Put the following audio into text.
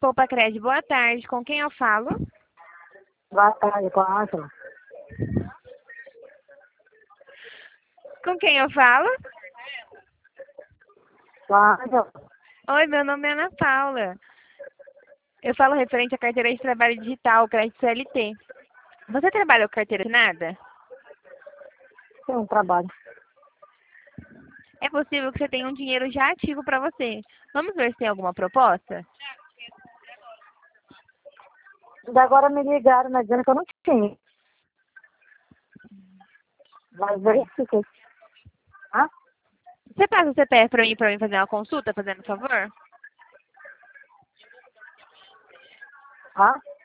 Poupa Crédito, boa tarde. Com quem eu falo? Boa tarde, com a Ângela. Com quem eu falo? Com a Ângela. Oi, meu nome é Ana Paula. Eu falo referente à carteira de trabalho digital, crédito CLT. Você trabalha com carteira assinada? Tem um trabalho. É possível que você tenha um dinheiro já ativo para você. Vamos ver se tem alguma proposta? Ainda agora me ligaram, mas dizendo que eu não tinha. Mas verifiquei. Ah? Você passa o CPF para mim fazer uma consulta, fazendo favor? Ah?